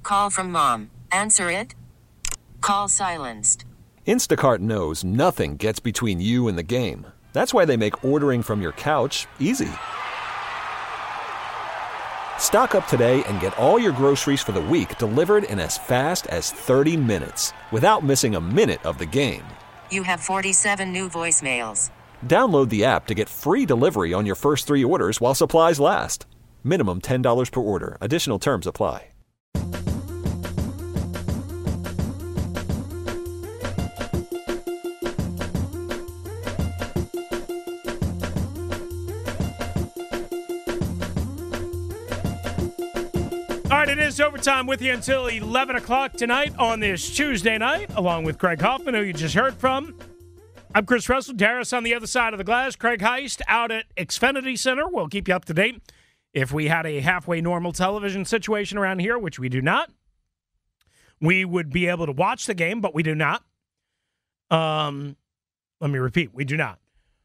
Call from mom. Answer it. Call silenced. Instacart knows nothing gets between you and the game. That's why they make ordering from your couch easy. Stock up today and get all your groceries for the week delivered in as fast as 30 minutes without missing a minute of the game. You have 47 new voicemails. Download the app to get free delivery on your first 3 orders while supplies last. Minimum $10 per order. Additional terms apply. All right, it is overtime with you until 11 o'clock tonight on this Tuesday night, along with Craig Hoffman, who you just heard from. I'm Chris Russell. Darius on the other side of the glass. Craig Heist out at Xfinity Center. We'll keep you up to date. If we had a halfway normal television situation around here, which we do not, we would be able to watch the game, but we do not. Let me repeat, we do not.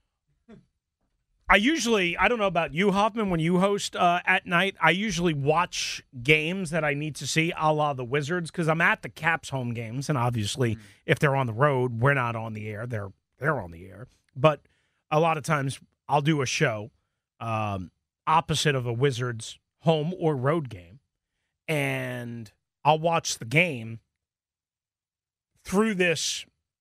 I don't know about you, Hoffman, when you host at night, I usually watch games that I need to see, a la the Wizards, because I'm at the Caps home games, and obviously if they're on the road, we're not on the air. They're on the air. But a lot of times I'll do a show opposite of a Wizards home or road game, and I'll watch the game through this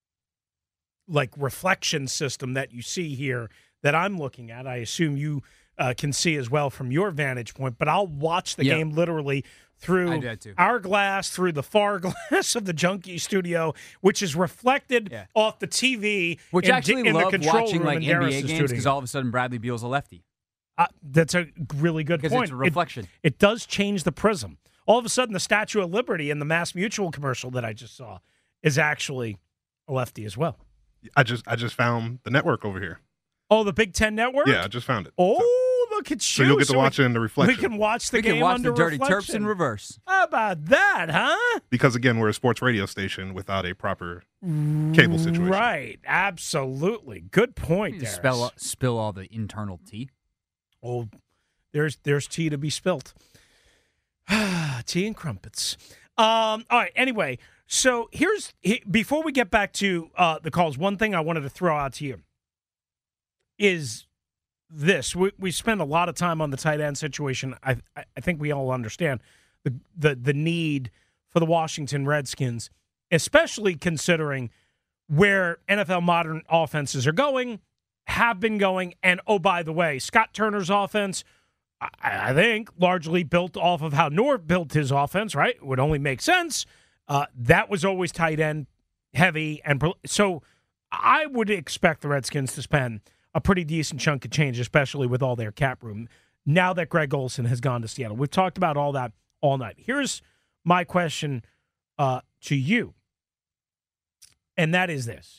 like reflection system that you see here that I'm looking at. I assume you can see as well from your vantage point, but I'll watch the game literally through our glass, through the far glass of the Junkie studio, which is reflected off the TV. Which actually in love the control watching room like in NBA Darius's games because all of a sudden Bradley Beal's a lefty. That's a really good point. Because it's a reflection. It does change the prism. All of a sudden, the Statue of Liberty in the Mass Mutual commercial that I just saw is actually a lefty as well. I just found the network over here. Oh, the Big Ten Network? Yeah, I just found it. Oh, look at you. So you'll get to watch it in the reflection. We can watch the We game can watch under the Dirty reflection. Terps in reverse. How about that, huh? Because, again, we're a sports radio station without a proper cable situation. Right. Absolutely. Good point, You just Darius. spill all the internal tea. Oh, there's tea to be spilt. Tea and crumpets. All right. Anyway, so before we get back to the calls, one thing I wanted to throw out to you is this. We spend a lot of time on the tight end situation. I think we all understand the need for the Washington Redskins, especially considering where NFL modern offenses are going, have been going, and oh, by the way, Scott Turner's offense, I think, largely built off of how Norv built his offense, right? It would only make sense. That was always tight end heavy, and so I would expect the Redskins to spend a pretty decent chunk of change, especially with all their cap room, now that Greg Olsen has gone to Seattle. We've talked about all that all night. Here's my question to you, and that is this.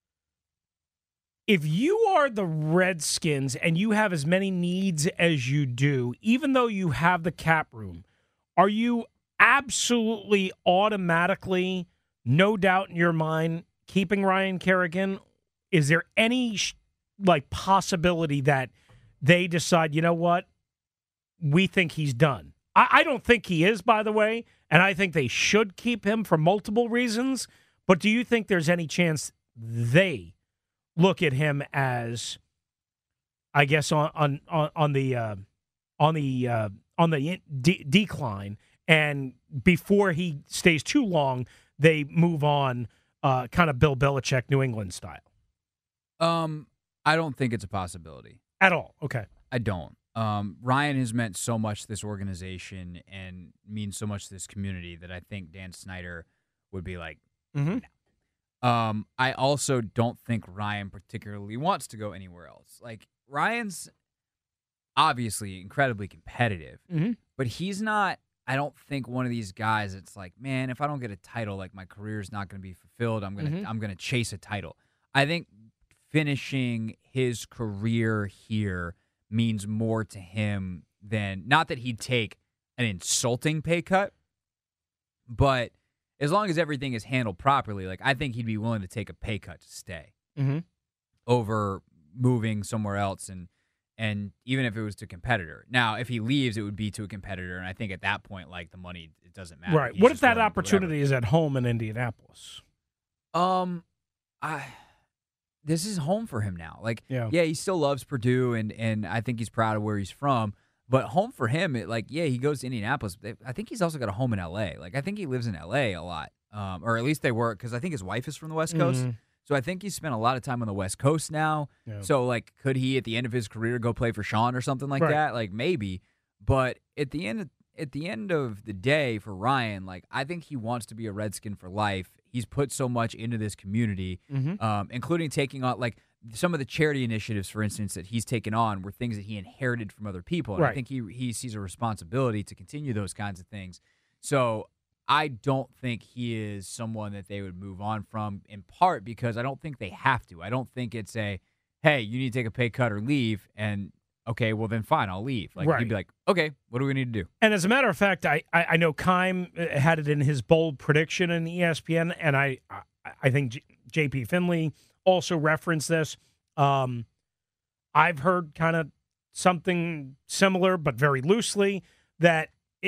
If you are the Redskins and you have as many needs as you do, even though you have the cap room, are you absolutely automatically, no doubt in your mind, keeping Ryan Kerrigan? Is there any possibility that they decide, you know what, we think he's done? I don't think he is, by the way, and I think they should keep him for multiple reasons. But do you think there's any chance they look at him as, I guess, on the decline, and before he stays too long, they move on, kind of Bill Belichick, New England style? I don't think it's a possibility At all. Okay. I don't. Ryan has meant so much to this organization and means so much to this community that I think Dan Snyder would be like, no. I also don't think Ryan particularly wants to go anywhere else. Like, Ryan's obviously incredibly competitive, but he's not, I don't think, one of these guys that's like, man, if I don't get a title, like, my career's not going to be fulfilled. I'm gonna chase a title. I think finishing his career here means more to him than, not that he'd take an insulting pay cut, but as long as everything is handled properly, like, I think he'd be willing to take a pay cut to stay over moving somewhere else and And even if it was to a competitor. Now, if he leaves, it would be to a competitor. And I think at that point, like, the money, it doesn't matter. Right. He's What if just that willing to do opportunity is at home in Indianapolis? This is home for him now. Like, Yeah. he still loves Purdue, and I think he's proud of where he's from. But home for him, he goes to Indianapolis. I think he's also got a home in L.A. Like, I think he lives in L.A. a lot, or at least they work, because I think his wife is from the West Coast. So I think he's spent a lot of time on the West Coast now. Yeah. So, like, could he at the end of his career go play for Sean or something like Right. that? Like, maybe. But at the end of the day for Ryan, like, I think he wants to be a Redskin for life. He's put so much into this community, including taking on, like, some of the charity initiatives, for instance, that he's taken on were things that he inherited from other people. And I Right. think he sees a responsibility to continue those kinds of things. So I don't think he is someone that they would move on from, in part because I don't think they have to. I don't think it's a, hey, you need to take a pay cut or leave, and okay, well then fine, I'll leave. Like, Right. he'd be like, okay, what do we need to do? And as a matter of fact, I know Keim had it in his bold prediction in ESPN, and I think JP Finley also referenced this. I've heard kind of something similar, but very loosely, that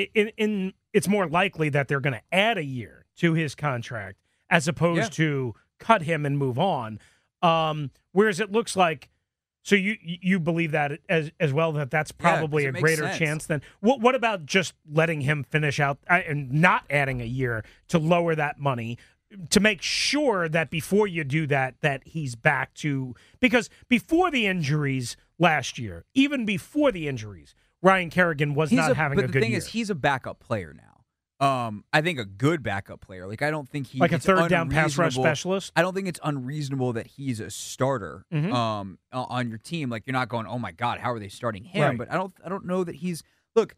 it's more likely that they're going to add a year to his contract as opposed to cut him and move on. Whereas it looks like, so you believe that as well, that's probably 'cause a it makes greater sense. chance than what about just letting him finish out and not adding a year to lower that money to make sure that before you do that he's back to, because before the injuries last year, even before the injuries, Ryan Kerrigan was not having a good year. But the thing is, he's a backup player now. I think a good backup player. Like, I don't think like a third down pass rush specialist. I don't think it's unreasonable that he's a starter on your team. Like, you're not going, oh my God, how are they starting him? Right. But I don't know that he's. Look,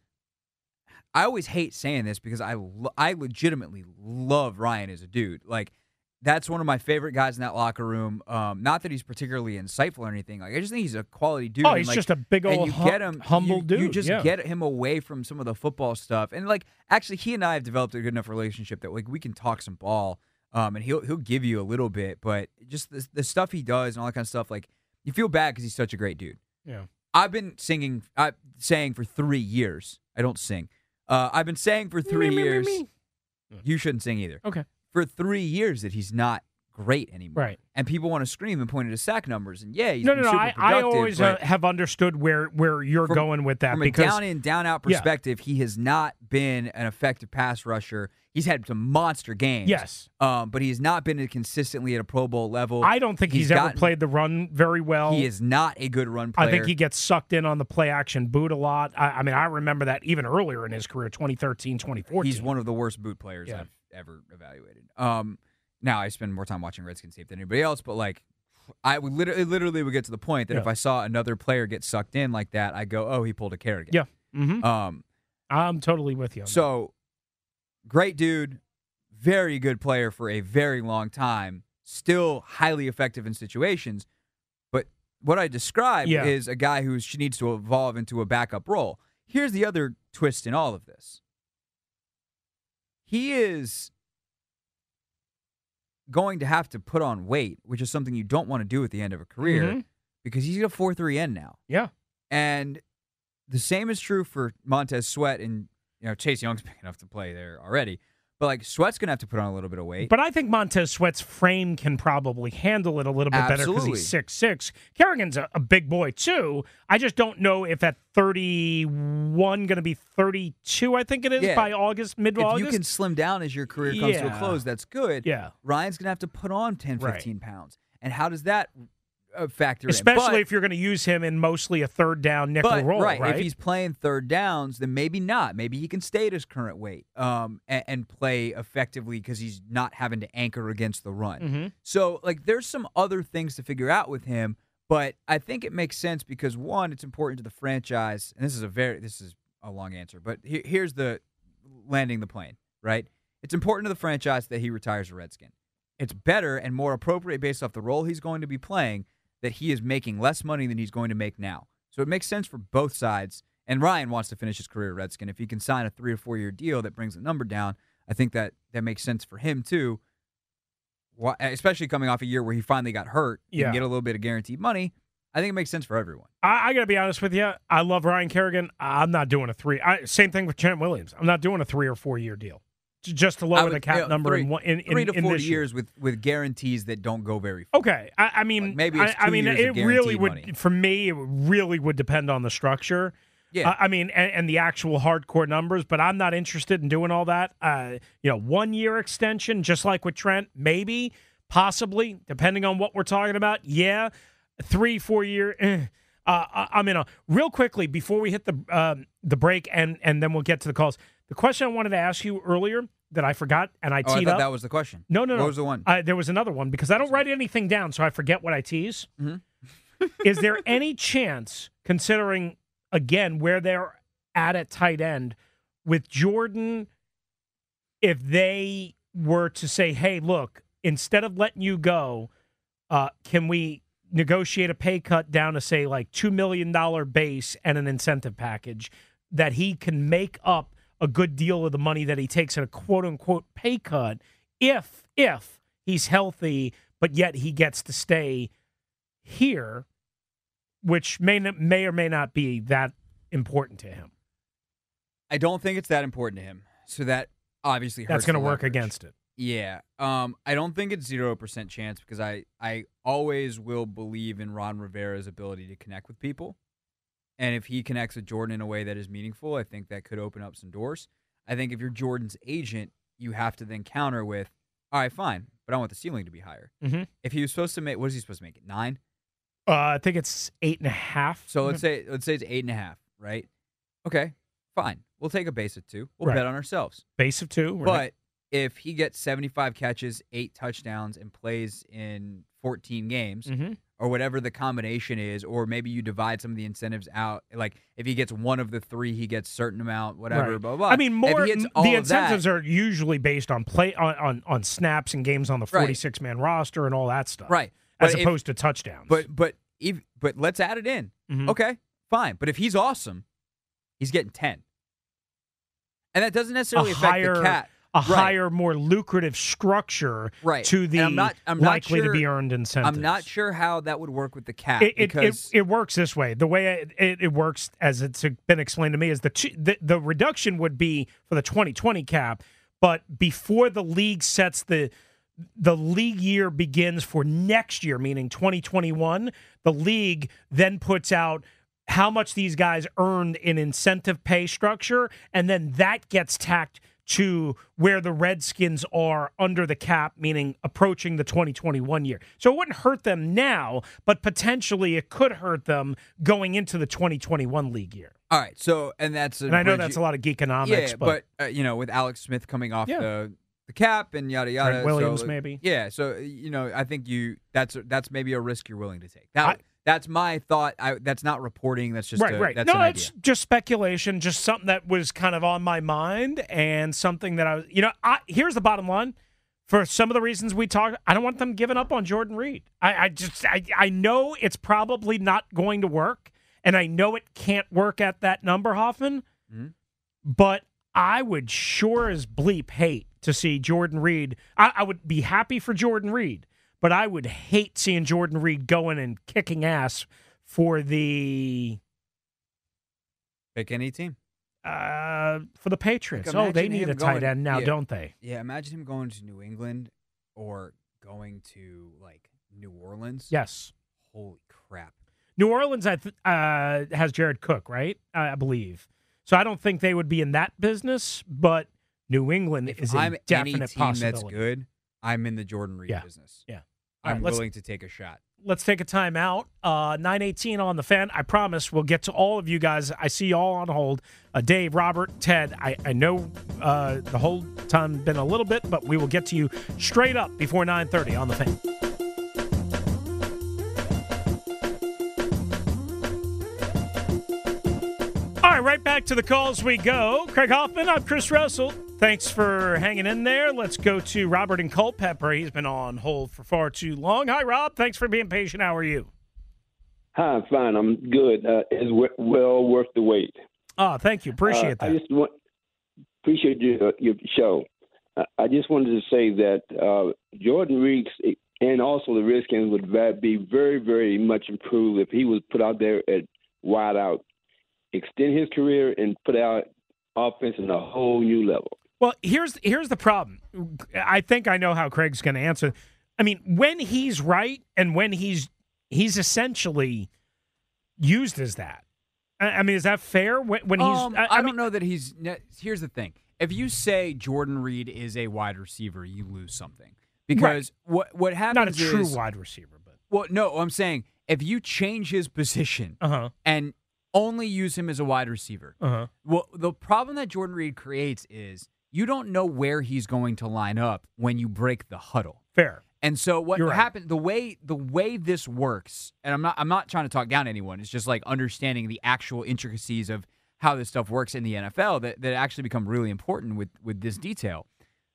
I always hate saying this because I legitimately love Ryan as a dude. Like, that's one of my favorite guys in that locker room. Not that he's particularly insightful or anything. Like, I just think he's a quality dude. Oh, he's just a big old humble dude. You just get him away from some of the football stuff. And, like, actually, he and I have developed a good enough relationship that, like, we can talk some ball. And he'll give you a little bit, but just the stuff he does and all that kind of stuff, like, you feel bad because he's such a great dude. Yeah. I've been saying for 3 years. I don't sing. I've been saying for 3 years. You shouldn't sing either. Okay. For 3 years that he's not great anymore. Right. And people want to scream and point at his sack numbers. And he's No. been super I productive, always but have understood where you're going with that, from because a down in, down out perspective, he has not been an effective pass rusher. He's had some monster games. Yes. But he has not been consistently at a Pro Bowl level. I don't think he's ever played the run very well. He is not a good run player. I think he gets sucked in on the play action boot a lot. I mean, I remember that even earlier in his career, 2013, 2014. He's one of the worst boot players I've ever evaluated. Now I spend more time watching Redskins tape than anybody else, but, like, I would literally would get to the point that if I saw another player get sucked in like that, I go, oh, he pulled a Kerrigan. Yeah. Mm-hmm. I'm totally with you on so great dude, very good player for a very long time, still highly effective in situations. But what I described is a guy who needs to evolve into a backup role. Here's the other twist in all of this. He is going to have to put on weight, which is something you don't want to do at the end of a career, because he's a 4.3 end now. Yeah. And the same is true for Montez Sweat, and Chase Young's big enough to play there already. But, like, Sweat's going to have to put on a little bit of weight. But I think Montez Sweat's frame can probably handle it a little bit better because he's 6'6". Kerrigan's a big boy, too. I just don't know if at 31 going to be 32, I think it is, by August, mid-August. If you can slim down as your career comes to a close, that's good. Yeah. Ryan's going to have to put on 10, 15 pounds. And how does that factor Especially if you're going to use him in mostly a third down nickel role, right? If he's playing third downs, then maybe not. Maybe he can stay at his current weight and play effectively because he's not having to anchor against the run. Mm-hmm. So, like, there's some other things to figure out with him, but I think it makes sense because, one, it's important to the franchise, and this is a long answer, but here's the landing the plane, right? It's important to the franchise that he retires a Redskin. It's better and more appropriate based off the role he's going to be playing that he is making less money than he's going to make now. So it makes sense for both sides. And Ryan wants to finish his career at Redskin. If he can sign a 3 or 4 year deal that brings the number down, I think that makes sense for him too. Especially coming off a year where he finally got hurt, he can get a little bit of guaranteed money. I think it makes sense for everyone. I got to be honest with you. I love Ryan Kerrigan. I'm not doing a 3. Same thing with Trent Williams. I'm not doing a 3 or 4 year deal just to lower the cap number in 3 to 4 this years year. with guarantees that don't go very far. Okay, I mean, like maybe it's 2 years it of really would money. for me. It really would depend on the structure. Yeah, I mean, and the actual hardcore numbers. But I'm not interested in doing all that. 1 year extension, just like with Trent, maybe, possibly, depending on what we're talking about. Yeah, 3, 4 year. I'm in a real quickly before we hit the break, and then we'll get to the calls. The question I wanted to ask you earlier that I forgot, and I teed I thought up. that was the question. No. What was the one? There was another one because I don't write anything down, so I forget what I tease. Mm-hmm. Is there any chance, considering, again, where they're at tight end, with Jordan, if they were to say, hey, look, instead of letting you go, can we negotiate a pay cut down to, say, like $2 million base and an incentive package that he can make up a good deal of the money that he takes in a quote-unquote pay cut if he's healthy, but yet he gets to stay here, which may or may not be that important to him. I don't think it's that important to him. So that obviously hurts. That's going to the work leverage. against it. Yeah. I don't think it's 0% chance because I always will believe in Ron Rivera's ability to connect with people. And if he connects with Jordan in a way that is meaningful, I think that could open up some doors. I think if you're Jordan's agent, you have to then counter with, all right, fine, but I want the ceiling to be higher. Mm-hmm. If he was supposed to make, what is he supposed to make it, 9? I think it's 8.5. So let's say it's 8.5, right? Okay, fine. We'll take a base of 2. We'll Right. bet on ourselves. Base of 2. Right? But if he gets 75 catches, 8 touchdowns, and plays in 14 games, mm-hmm. or whatever the combination is, or maybe you divide some of the incentives out. Like if he gets one of the 3, he gets a certain amount, whatever, Right. blah, blah. I mean, more If he hits all the of incentives that, are usually based on play on snaps and games on the 46-man roster and all that stuff, right? As But opposed to touchdowns. But let's add it in. Mhm. Okay, fine. But if he's awesome, he's getting 10, and that doesn't necessarily affect the cat. A higher, more lucrative structure to the I'm likely sure, to be earned incentives. I'm not sure how that would work with the cap. It works this way. The way it works, as it's been explained to me, is the reduction would be for the 2020 cap, but before the league sets the league year begins for next year, meaning 2021, the league then puts out how much these guys earned in incentive pay structure, and then that gets tacked to where the Redskins are under the cap, meaning approaching the 2021 year. So it wouldn't hurt them now, but potentially it could hurt them going into the 2021 league year. All right, so and I know that's a lot of geekonomics, yeah, but with Alex Smith coming off the cap and yada yada, Trent Williams so, maybe. Yeah, so I think that's maybe a risk you're willing to take. That's my thought. That's not reporting. That's just right. That's no, an it's idea. just speculation. Just something that was kind of on my mind, and something that I was. Here's the bottom line. For some of the reasons we talked, I don't want them giving up on Jordan Reed. I know it's probably not going to work, and I know it can't work at that number, Hoffman. Mm-hmm. But I would sure as bleep hate to see Jordan Reed. I would be happy for Jordan Reed. But I would hate seeing Jordan Reed going and kicking ass for the pick any team for the Patriots. Like, they need a tight end now, don't they? Yeah, imagine him going to New England or going to like New Orleans. Yes. Holy crap! New Orleans has Jared Cook, right? I believe. So I don't think they would be in that business, but New England is a definite any team possibility. That's good. I'm in the Jordan Reed business. Yeah. I'm willing to take a shot. Let's take a time out. 9:18 on the Fan. I promise we'll get to all of you guys. I see you all on hold. Dave, Robert, Ted, I know the whole time been a little bit, but we will get to you straight up before 9:30 on the Fan. All right, right back to the calls we go. Craig Hoffman, I'm Chris Russell. Thanks for hanging in there. Let's go to Robert in Culpeper. He's been on hold for far too long. Hi, Rob. Thanks for being patient. How are you? Hi, I'm fine. I'm good. It's well worth the wait. Oh, thank you. Appreciate that. I just appreciate your show. I just wanted to say that Jordan Reed's And also the Redskins would be very, very much improved if he was put out there at wide out, extend his career, and put out offense in a whole new level. Well, here's the problem. I think I know how Craig's going to answer. I mean, when he's right and when he's essentially used as that. I mean, is that fair? When he's, I don't know that he's. Here's the thing: if you say Jordan Reed is a wide receiver, you lose something because what happens not a true is, wide receiver, but no, I'm saying if you change his position and only use him as a wide receiver, well, the problem that Jordan Reed creates is you don't know where he's going to line up when you break the huddle. Fair. And so what happened, the way this works, and I'm not trying to talk down anyone, it's just like understanding the actual intricacies of how this stuff works in the NFL that actually become really important with this detail.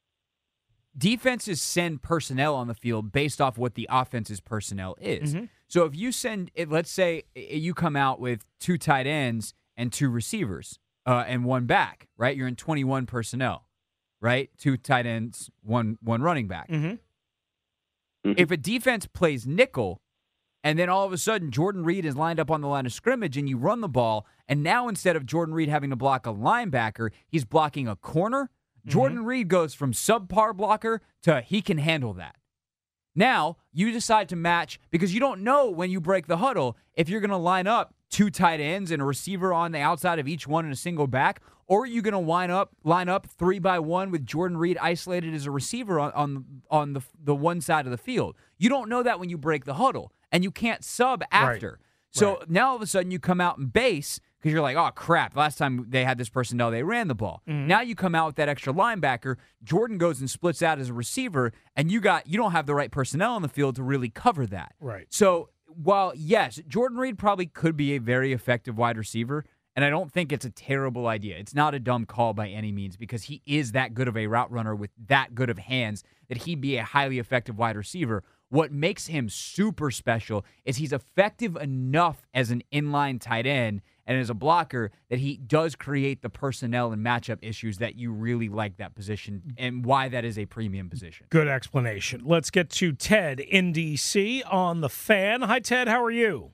Defenses send personnel on the field based off what the offense's personnel is. Mm-hmm. So if you let's say you come out with 2 tight ends and 2 receivers and 1 back, right? You're in 21 personnel, right? 2 tight ends, one running back. Mm-hmm. If a defense plays nickel, and then all of a sudden Jordan Reed is lined up on the line of scrimmage and you run the ball, and now instead of Jordan Reed having to block a linebacker, he's blocking a corner, Jordan Reed goes from subpar blocker to he can handle that. Now, you decide to match, because you don't know when you break the huddle if you're going to line up 2 tight ends and a receiver on the outside of each one and a single back, or are you going to line up 3-by-1 with Jordan Reed isolated as a receiver on the one side of the field. You don't know that when you break the huddle, and you can't sub after. Right. So now all of a sudden you come out and base because you're like, oh, crap, last time they had this personnel, they ran the ball. Mm-hmm. Now you come out with that extra linebacker. Jordan goes and splits out as a receiver, and you don't have the right personnel on the field to really cover that. Right. So while, yes, Jordan Reed probably could be a very effective wide receiver, and I don't think it's a terrible idea. It's not a dumb call by any means because he is that good of a route runner with that good of hands that he'd be a highly effective wide receiver. What makes him super special is he's effective enough as an inline tight end and as a blocker that he does create the personnel and matchup issues that you really like that position and why that is a premium position. Good explanation. Let's get to Ted in D.C. on the Fan. Hi, Ted. How are you?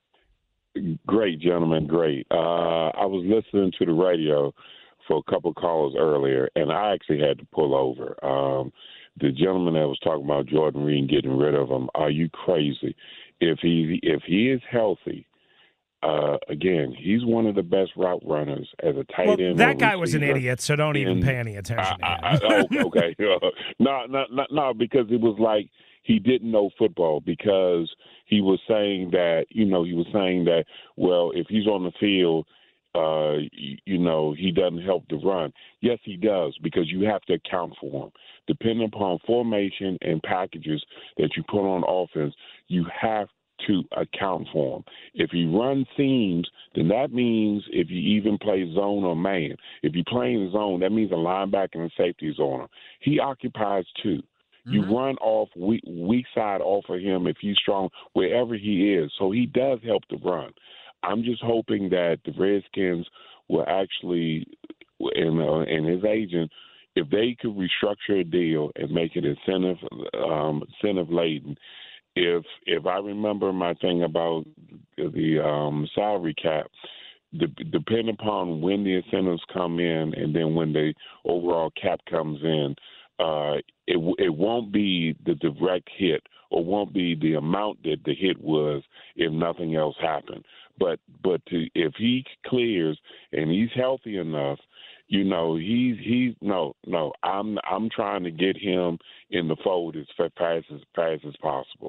Great, gentlemen. Great. I was listening to the radio for a couple calls earlier, and I actually had to pull over. The gentleman that was talking about Jordan Reed and getting rid of him, are you crazy? If he is healthy, again, he's one of the best route runners as a tight end. That guy was an idiot, so don't even pay any attention to him. Okay. No, because it was like he didn't know football because he was saying that, well, if he's on the field, he doesn't help the run. Yes, he does, because you have to account for him. Depending upon formation and packages that you put on offense, you have to account for him. If he runs seams, then that means if you even play zone or man. If you play in zone, that means a linebacker and a safety is on him. He occupies 2. You run off weak side off of him if he's strong, wherever he is. So he does help the run. I'm just hoping that the Redskins will actually, and his agent, if they could restructure a deal and make it incentive laden. If I remember my thing about the salary cap, depending upon when the incentives come in and then when the overall cap comes in, it won't be the direct hit or won't be the amount that the hit was if nothing else happened. But if he clears and he's healthy enough, I'm trying to get him in the fold as fast as possible.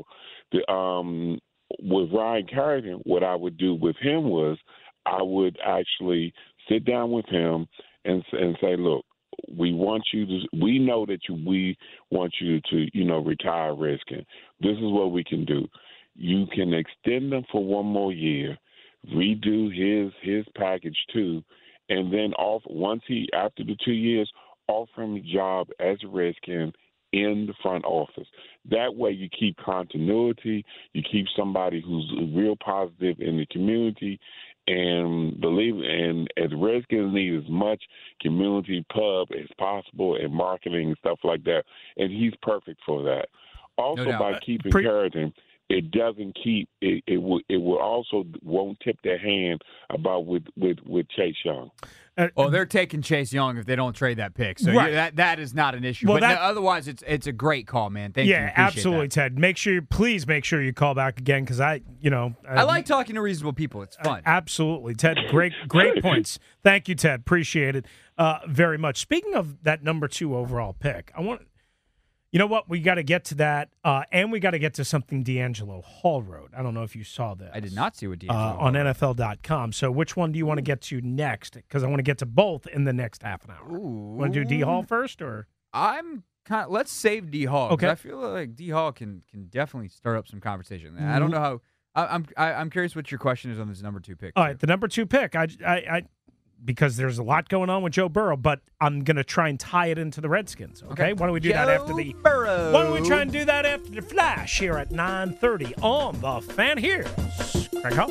With Ryan Kerrigan, what I would do with him was I would actually sit down with him and say, look, we know that we want you to, retire Redskin. This is what we can do. You can extend them for 1 more year, redo his package too, and then after the 2 years, offer him a job as a Redskin in the front office. That way you keep continuity, you keep somebody who's real positive in the community, and as Redskins need as much community pub as possible and marketing and stuff like that, and he's perfect for that. Also, No doubt. by keeping Carrington, it doesn't keep it. It will also won't tip their hand about with Chase Young. Well, they're taking Chase Young if they don't trade that pick, so Right. that is not an issue. Well, but otherwise, it's a great call, man. Thank you. Yeah, Appreciate absolutely, that. Ted. Please make sure you call back again because I like talking to reasonable people. It's fun. Absolutely, Ted. Great points. Thank you, Ted. Appreciate it very much. Speaking of that number 2 overall pick, you know what? We got to get to that, and we got to get to something D'Angelo Hall wrote. I don't know if you saw this. I did not see what D'Angelo on NFL.com. So which one do you want to get to next? Because I want to get to both in the next half an hour. Want to do D Hall first, or let's save D Hall. Okay. I feel like D Hall can definitely start up some conversation. I don't know how. I'm curious what your question is on this number 2 pick. All right, the number 2 pick. I because there's a lot going on with Joe Burrow, but I'm going to try and tie it into the Redskins, okay? Why don't we do that after the Burrow. Why don't we try and do that after the flash here at 9:30 on the Fan. Here's Craig Hall.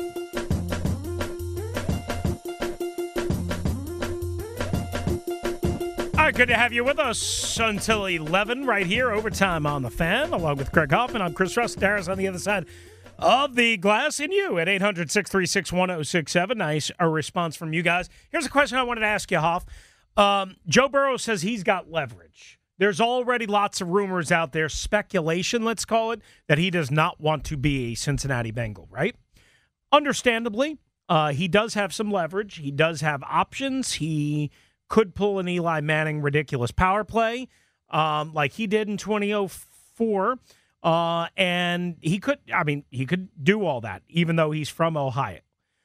All right, good to have you with us until 11 right here, overtime on the Fan, along with Craig Hoffman. I'm Chris Russ. Darius on the other side of the glass, and you at 800-636-1067. Nice a response from you guys. Here's a question I wanted to ask you, Hoff. Joe Burrow says he's got leverage. There's already lots of rumors out there, speculation, let's call it, that he does not want to be a Cincinnati Bengal, right? Understandably, he does have some leverage. He does have options. He could pull an Eli Manning ridiculous power play like he did in 2004. And he could do all that, even though he's from Ohio.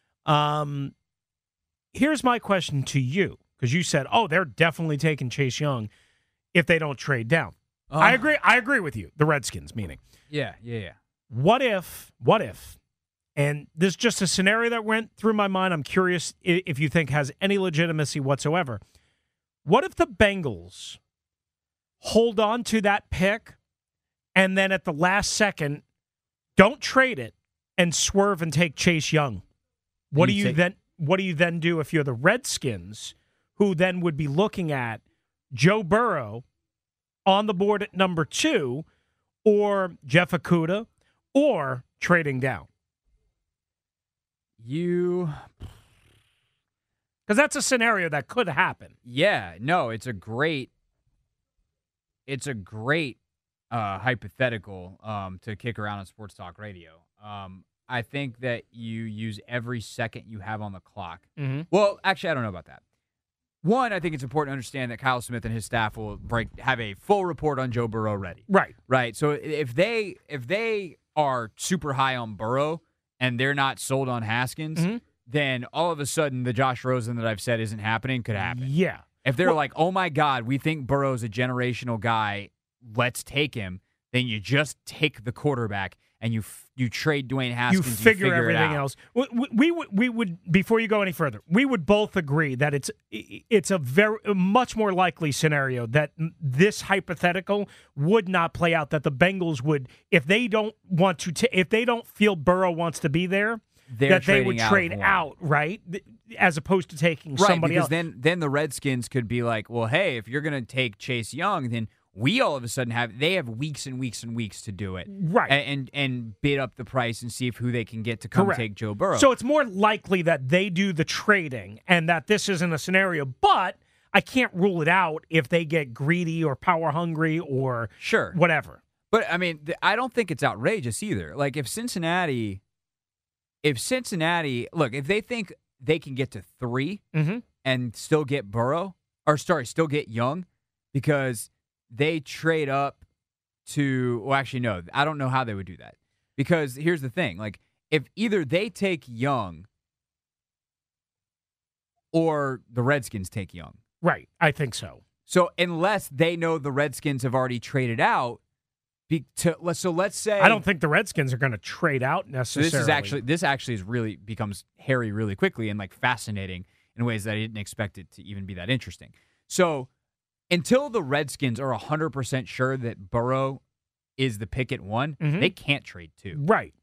Here's my question to you, because you said, they're definitely taking Chase Young if they don't trade down. I agree with you, the Redskins, meaning. Yeah. What if, and this is just a scenario that went through my mind, I'm curious if you think has any legitimacy whatsoever. What if the Bengals hold on to that pick and then at the last second, don't trade it and swerve and take Chase Young? What do you then do if you're the Redskins, who then would be looking at Joe Burrow on the board at number 2, or Jeff Okudah, or trading down? Because that's a scenario that could happen. Yeah, no, it's a great hypothetical to kick around on Sports Talk Radio. I think that you use every second you have on the clock. Mm-hmm. Well, actually, I don't know about that. One, I think it's important to understand that Kyle Smith and his staff will have a full report on Joe Burrow ready. Right. So if they are super high on Burrow and they're not sold on Haskins, mm-hmm. then all of a sudden the Josh Rosen that I've said isn't happening could happen. Yeah. If they're like, oh my God, we think Burrow's a generational guy, let's take him, then you just take the quarterback and you trade Dwayne Haskins. You figure everything else. We would before you go any further, we would both agree that it's a much more likely scenario that this hypothetical would not play out. That the Bengals would, if they don't want to, if they don't feel Burrow wants to be there, that they would trade out, right? As opposed to taking somebody else. Because then the Redskins could be like, well, hey, if you're going to take Chase Young, then we all of a sudden have weeks and weeks and weeks to do it, right? And bid up the price and see who they can get to come take Joe Burrow. So it's more likely that they do the trading and that this isn't a scenario. But I can't rule it out if they get greedy or power hungry or whatever. But I mean, I don't think it's outrageous either. Like if Cincinnati, look, if they think they can get to 3 mm-hmm. and still get still get Young, because they trade up to, well, actually, no, I don't know how they would do that. Because here's the thing, like, if either they take Young or the Redskins take Young. Right, I think so. So unless they know the Redskins have already traded out, so let's say, I don't think the Redskins are going to trade out necessarily. So this actually is really becomes hairy really quickly and like fascinating in ways that I didn't expect it to even be that interesting. So until the Redskins are 100% sure that Burrow is the pick at 1, mm-hmm. they can't trade 2. Right.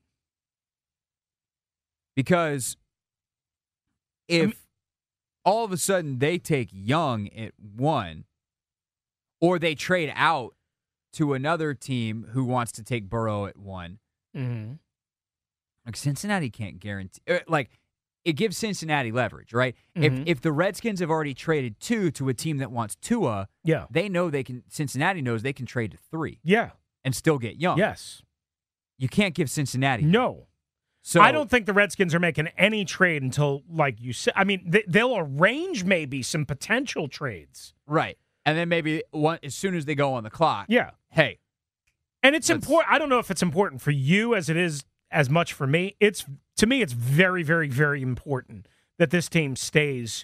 Because if all of a sudden they take Young at 1, or they trade out to another team who wants to take Burrow at 1. Mm-hmm. Like Cincinnati can't guarantee. Like it gives Cincinnati leverage, right? Mhm. If the Redskins have already traded 2 to a team that wants Tua, Yeah. they know they can. Cincinnati knows they can trade to 3 Yeah. and still get Young. Yes. You can't give Cincinnati. No. So I don't think the Redskins are making any trade until, like you said, I mean, they'll arrange maybe some potential trades. Right, and then maybe as soon as they go on the clock, Yeah. hey, And it's important. I don't know if it's important for you as it is as much for me. To me, it's very, very, very important that this team stays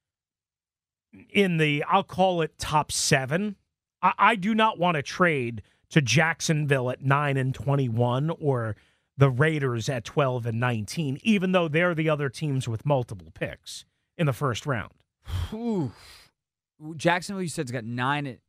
in the, I'll call it top 7. I do not want to trade to Jacksonville at 9-21 or the Raiders at 12-19, even though they're the other teams with multiple picks in the first round. Ooh. Jacksonville, you said, has got 9. It's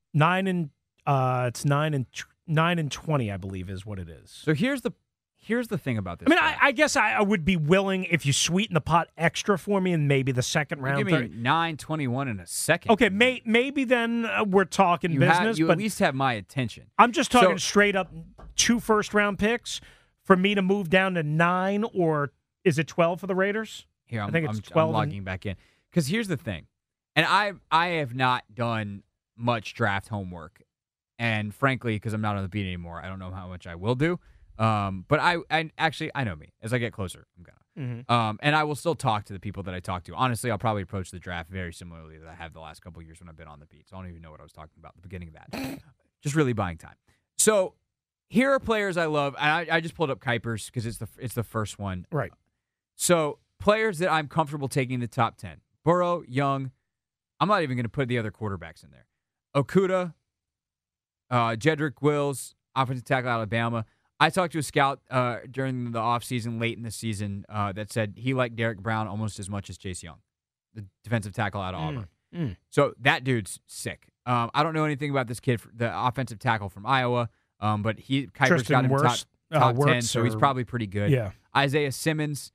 9-20, I believe, is what it is. So here's the thing about this. I mean, I guess I would be willing if you sweeten the pot extra for me and maybe the second round. Give me 9-21 in a second. Okay, maybe then we're talking business. You but at least have my attention. I'm just talking straight up 2 first-round picks for me to move down to 9, or is it 12 for the Raiders? Here, I think it's 12. I'm logging back in. Because here's the thing, and I have not done much draft homework, and frankly, because I'm not on the beat anymore, I don't know how much I will do. But I know me. As I get closer, I'm gonna. Mm-hmm. And I will still talk to the people that I talk to. Honestly, I'll probably approach the draft very similarly that I have the last couple of years when I've been on the beat. So I don't even know what I was talking about at the beginning of that. Just really buying time. So here are players I love. And I just pulled up Kuipers because it's the first one. Right. So players that I'm comfortable taking in the top 10. Burrow, Young. I'm not even going to put the other quarterbacks in there. Okuda, Jedrick Wills, offensive tackle Alabama. I talked to a scout during the offseason, late in the season, that said he liked Derek Brown almost as much as Chase Young, the defensive tackle out of Auburn. So that dude's sick. I don't know anything about this kid, the offensive tackle from Iowa, but Kuipers got him top 10, so he's probably pretty good. Yeah. Isaiah Simmons,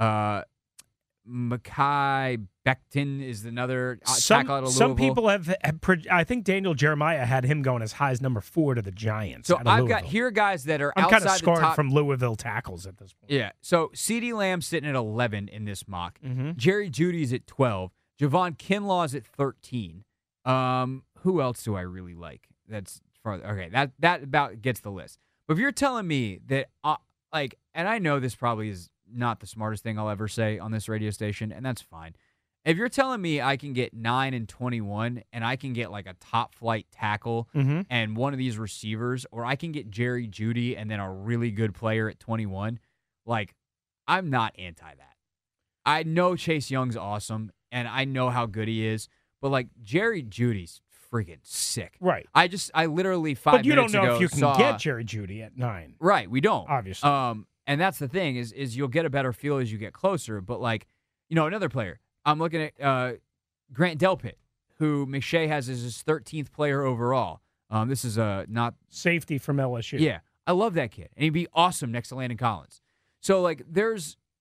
Mekhi Becton is another tackle out of Louisville. Some people have I think Daniel Jeremiah had him going as high as number 4 to the Giants. So I've got here guys that are I'm outside kind of scarred the top from Louisville tackles at this point. Yeah. So CeeDee Lamb's sitting at 11 in this mock. Mm-hmm. Jerry Jeudy's at 12. Javon Kinlaw's at 13. Who else do I really like? That's farther. Okay, that about gets the list. But if you're telling me that, and I know this probably is not the smartest thing I'll ever say on this radio station, and that's fine. If you're telling me I can get 9-21 and I can get like a top flight tackle and one of these receivers, or I can get Jerry Jeudy and then a really good player at 21, like I'm not anti that. I know Chase Young's awesome and I know how good he is, but like Jerry Judy's freaking sick. Right. I literally 5 minutes ago But you don't know if you can saw, get Jerry Jeudy at 9. Right, we don't. Obviously. And that's the thing is you'll get a better feel as you get closer. But like, another player, I'm looking at Grant Delpit, who McShay has as his 13th player overall. This is not safety from LSU. Yeah, I love that kid, and he'd be awesome next to Landon Collins. So like, there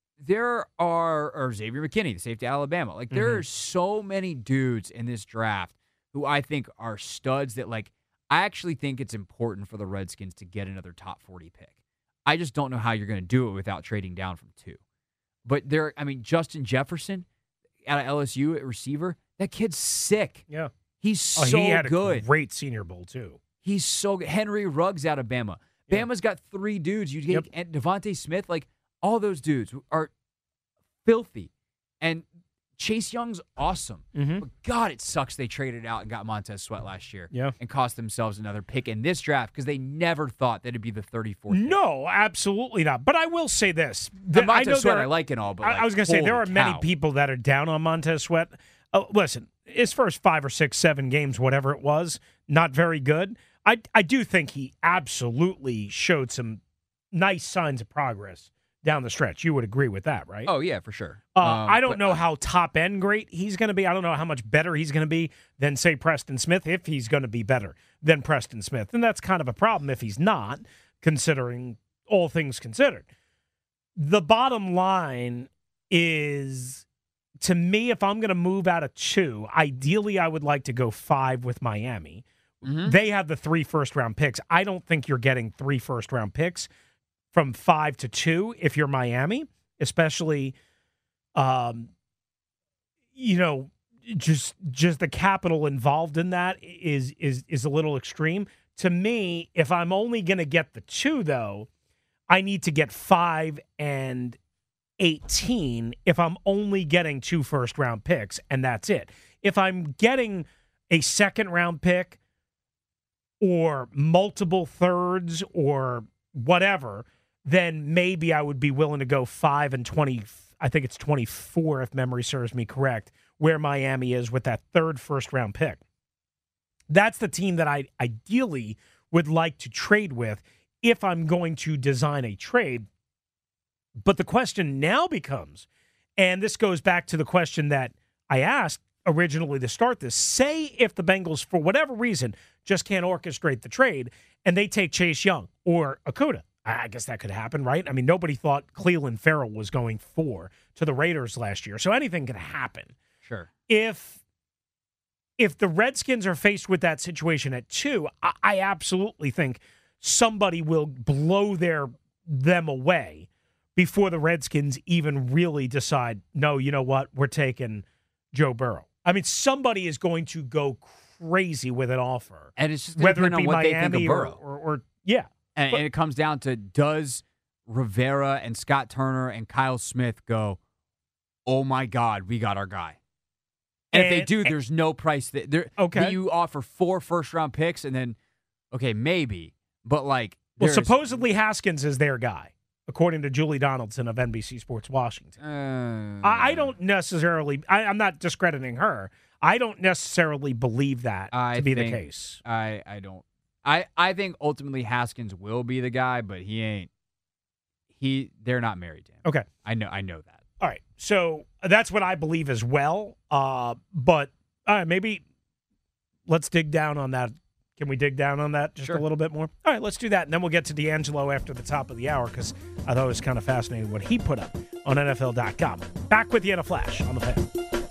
are Xavier McKinney, the safety at Alabama. Like there are so many dudes in this draft who I think are studs that like I actually think it's important for the Redskins to get another top 40 pick. I just don't know how you're going to do it without trading down from 2. But Justin Jefferson out of LSU at receiver, that kid's sick. Yeah. He's so he had good. A great Senior Bowl, too. He's so good. Henry Ruggs out of Bama. Yeah. Bama's got 3 dudes. You get Devontae Smith, like all those dudes are filthy. And Chase Young's awesome. But God, it sucks they traded out and got Montez Sweat last year and cost themselves another pick in this draft because they never thought that it'd be the 34th pick. No, absolutely not. But I will say this. Montez Sweat I like and all, but I was going to say there are many people that are down on Montez Sweat. Listen, his first 5 or 6, 7 games, whatever it was, not very good. I do think he absolutely showed some nice signs of progress down the stretch. You would agree with that, right? Oh, yeah, for sure. I don't know how top-end great he's going to be. I don't know how much better he's going to be than, say, Preston Smith, if he's going to be better than Preston Smith. And that's kind of a problem if he's not, considering all things considered. The bottom line is, to me, if I'm going to move out of 2, ideally I would like to go 5 with Miami, They have the 3 first-round picks. I don't think you're getting 3 first-round picks from 5 to 2 if you're Miami, especially, just the capital involved in that is a little extreme. To me, if I'm only going to get the 2, though, I need to get 5 and 18 if I'm only getting 2 first-round picks, and that's it. If I'm getting a second-round pick or multiple thirds or whatever, then maybe I would be willing to go 5 and 20. I think it's 24 if memory serves me correct, where Miami is with that 3rd first-round pick. That's the team that I ideally would like to trade with if I'm going to design a trade. But the question now becomes, and this goes back to the question that I asked originally to start this, say if the Bengals, for whatever reason, just can't orchestrate the trade and they take Chase Young or Okudah. I guess that could happen, right? I mean, nobody thought Cleveland Farrell was going 4 to the Raiders last year, so anything could happen. Sure. If the Redskins are faced with that situation at 2, I absolutely think somebody will blow them away before the Redskins even really decide, no, you know what, we're taking Joe Burrow. I mean, somebody is going to go crazy with an offer. And it's just whether it on be what Miami they think of Burrow. or yeah. And it comes down to, does Rivera and Scott Turner and Kyle Smith go, oh, my God, we got our guy? And if they do, there's no price. Okay. You offer 4 first-round picks, and then, okay, maybe. But, like, well, supposedly Haskins is their guy, according to Julie Donaldson of NBC Sports Washington. I don't necessarily – I'm not discrediting her. I don't necessarily believe that to be the case. I don't. I think ultimately Haskins will be the guy, but he ain't. They're not married to him. Okay. I know that. All right. So that's what I believe as well. But maybe let's dig down on that. Can we dig down on that just a little bit more? All right, let's do that. And then we'll get to D'Angelo after the top of the hour because I thought it was kind of fascinating what he put up on NFL.com. Back with you in a flash on the Fan.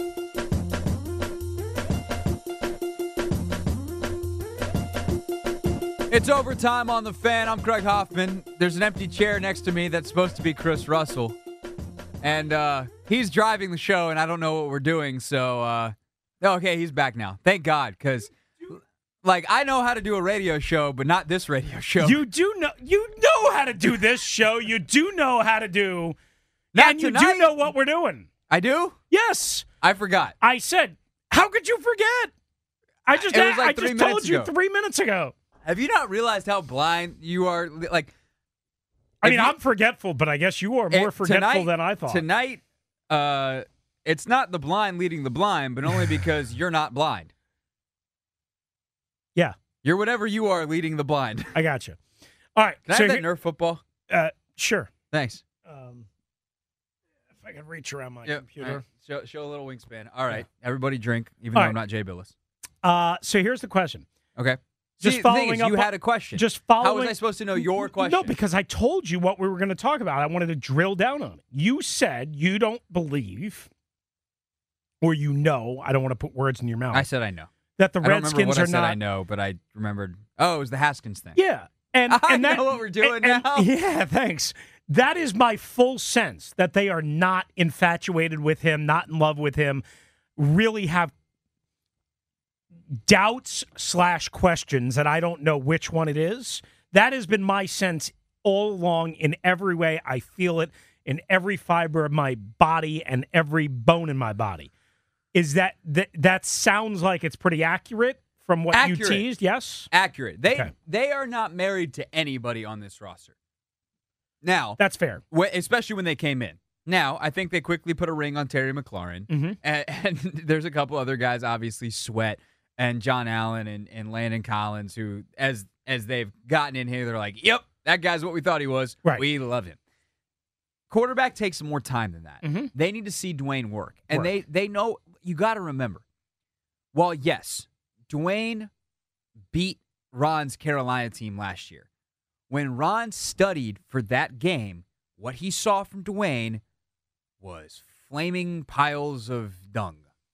It's overtime on the Fan. I'm Craig Hoffman. There's an empty chair next to me that's supposed to be Chris Russell. And he's driving the show, and I don't know what we're doing. So, okay, he's back now. Thank God, because, like, I know how to do a radio show, but not this radio show. You know how to do this show. You do know how to do, not and tonight. You do know what we're doing. I do? Yes. I forgot. I said, how could you forget? I just told you 3 minutes ago. Have you not realized how blind you are? Like, I mean, I'm forgetful, but I guess you are more forgetful than I thought. Tonight, it's not the blind leading the blind, but only because you're not blind. Yeah. You're whatever you are leading the blind. I got you. All right. Can I have that Nerf football? Sure. Thanks. If I can reach around my computer. Right. Show a little wingspan. All right. Yeah. Everybody drink, even though I'm not Jay Billis. So here's the question. Okay. Just following up, you had a question. How was I supposed to know your question? No, because I told you what we were going to talk about. I wanted to drill down on it. You said you don't believe, or I don't want to put words in your mouth. I said I know. That the Redskins are not. I know, but I remembered. Oh, it was the Haskins thing. Yeah. And I that, know what we're doing now. Yeah, thanks. That is my full sense that they are not infatuated with him, not in love with him, really have doubts/questions, and I don't know which one it is. That has been my sense all along in every way. I feel it in every fiber of my body and every bone in my body. Is that sounds like it's pretty accurate from what you teased? Yes? Accurate. They are not married to anybody on this roster. Now, that's fair. Especially when they came in. Now, I think they quickly put a ring on Terry McLaurin, and there's a couple other guys, obviously Sweat and John Allen and Landon Collins, who, as they've gotten in here, they're like, yep, that guy's what we thought he was. Right. We love him. Quarterback takes more time than that. Mm-hmm. They need to see Dwayne work. And they know, you got to remember, while, yes, Dwayne beat Ron's Carolina team last year, when Ron studied for that game, what he saw from Dwayne was flaming piles of dung.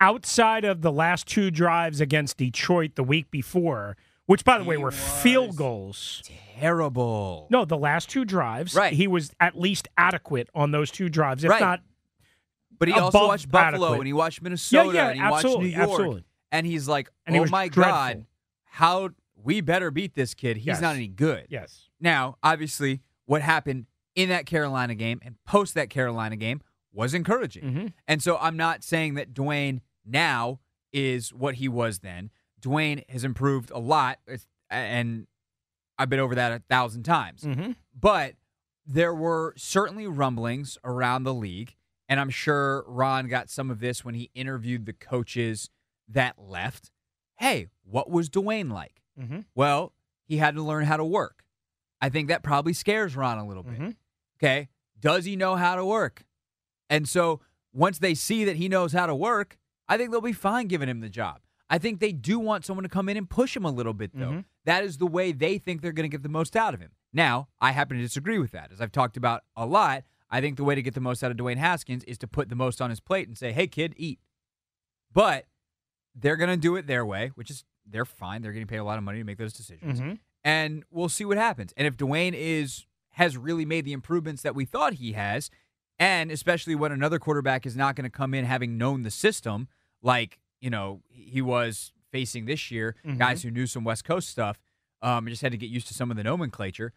outside of the last 2 drives against Detroit the week before, which, by the way, were field goals. Terrible. No, the last 2 drives, right. He was at least adequate on those 2 drives, if not. But he also watched Buffalo adequate. And he watched Minnesota and he watched New York. Absolutely. And he's like, and oh my dreadful. God, how we better beat this kid. He's not any good. Yes. Now, obviously, what happened in that Carolina game and post that Carolina game was encouraging. Mm-hmm. And so I'm not saying that Dwayne now is what he was then. Dwayne has improved a lot, and I've been over that 1,000 times. Mm-hmm. But there were certainly rumblings around the league, and I'm sure Ron got some of this when he interviewed the coaches that left. Hey, what was Dwayne like? Mm-hmm. Well, he had to learn how to work. I think that probably scares Ron a little bit. Mm-hmm. Okay? Does he know how to work? And so once they see that he knows how to work, I think they'll be fine giving him the job. I think they do want someone to come in and push him a little bit, though. Mm-hmm. That is the way they think they're going to get the most out of him. Now, I happen to disagree with that. As I've talked about a lot, I think the way to get the most out of Dwayne Haskins is to put the most on his plate and say, hey, kid, eat. But they're going to do it their way, which is they're fine. They're getting paid a lot of money to make those decisions. Mm-hmm. And we'll see what happens. And if Dwayne has really made the improvements that we thought he has, and especially when another quarterback is not going to come in having known the system like, he was facing this year, mm-hmm. guys who knew some West Coast stuff, just had to get used to some of the nomenclature,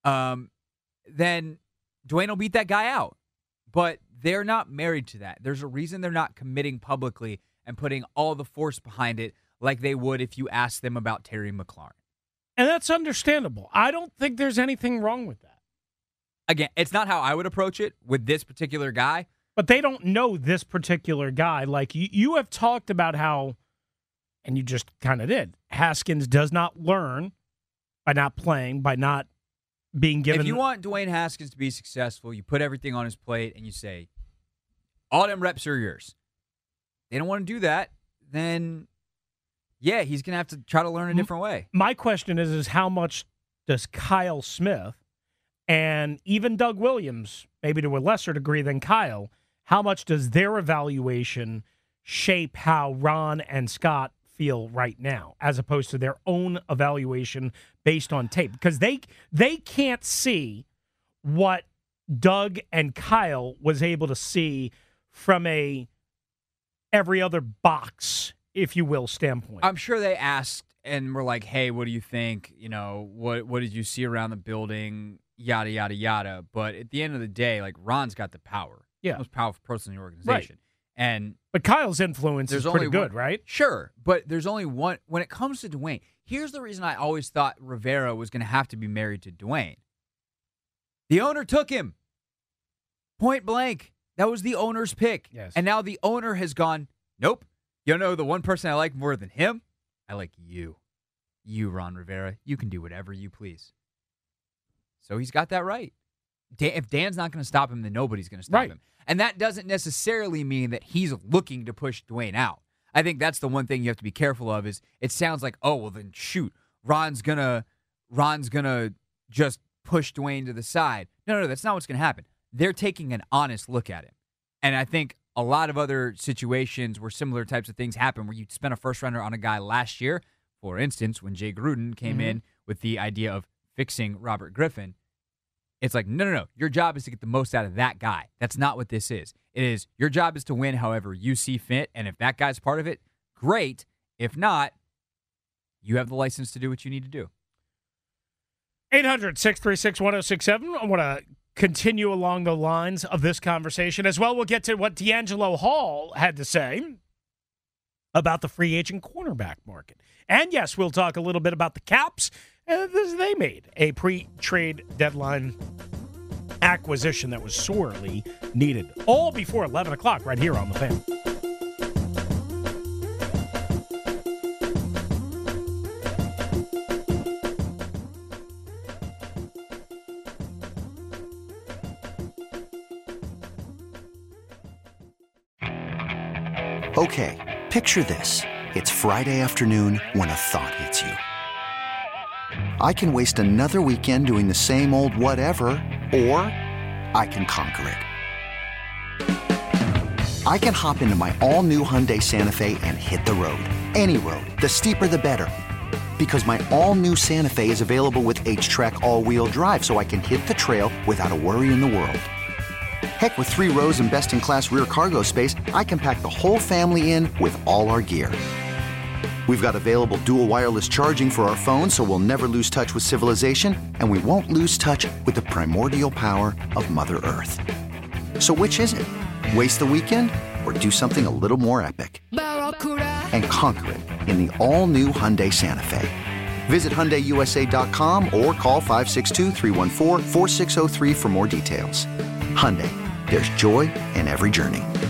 then Dwayne will beat that guy out. But they're not married to that. There's a reason they're not committing publicly and putting all the force behind it like they would if you asked them about Terry McLaurin. And that's understandable. I don't think there's anything wrong with that. Again, it's not how I would approach it with this particular guy. But they don't know this particular guy. Like, you have talked about how, and you just kind of did, Haskins does not learn by not playing, by not being given. If you want Dwayne Haskins to be successful, you put everything on his plate and you say, all them reps are yours. They don't want to do that, then, yeah, he's going to have to try to learn a different way. My question is how much does Kyle Smith and even Doug Williams, maybe to a lesser degree than Kyle, how much does their evaluation shape how Ron and Scott feel right now, as opposed to their own evaluation based on tape? Because they can't see what Doug and Kyle was able to see from a every other box, if you will, standpoint. I'm sure they asked and were like, hey, what do you think? What did you see around the building? Yada, yada, yada. But at the end of the day, like, Ron's got the power. Yeah. The most powerful person in the organization. Right. But Kyle's influence is pretty good, right? Sure. But there's only one. When it comes to Dwayne, here's the reason I always thought Rivera was going to have to be married to Dwayne. The owner took him. Point blank. That was the owner's pick. Yes. And now the owner has gone, nope. You know the one person I like more than him? I like you. You, Ron Rivera. You can do whatever you please. So he's got that right. If Dan's not going to stop him, then nobody's going to stop him. And that doesn't necessarily mean that he's looking to push Dwayne out. I think that's the one thing you have to be careful of is it sounds like, oh, well, then shoot, Ron's gonna just push Dwayne to the side. No, that's not what's going to happen. They're taking an honest look at him. And I think a lot of other situations where similar types of things happen, where you spent a first rounder on a guy last year, for instance, when Jay Gruden came in with the idea of fixing Robert Griffin, it's like, no. Your job is to get the most out of that guy. That's not what this is. It is your job is to win however you see fit. And if that guy's part of it, great. If not, you have the license to do what you need to do. 800-636-1067. I want to continue along the lines of this conversation as well. We'll get to what D'Angelo Hall had to say about the free agent cornerback market. And yes, we'll talk a little bit about the Caps. They made a pre-trade deadline acquisition that was sorely needed. All before 11 o'clock right here on The Fan. Okay, picture this. It's Friday afternoon when a thought hits you. I can waste another weekend doing the same old whatever, or I can conquer it. I can hop into my all-new Hyundai Santa Fe and hit the road. Any road. The steeper, the better. Because my all-new Santa Fe is available with H-Track all-wheel drive, so I can hit the trail without a worry in the world. Heck, with 3 rows and best-in-class rear cargo space, I can pack the whole family in with all our gear. We've got available dual wireless charging for our phones, so we'll never lose touch with civilization, and we won't lose touch with the primordial power of Mother Earth. So which is it? Waste the weekend or do something a little more epic? And conquer it in the all-new Hyundai Santa Fe. Visit HyundaiUSA.com or call 562-314-4603 for more details. Hyundai, there's joy in every journey.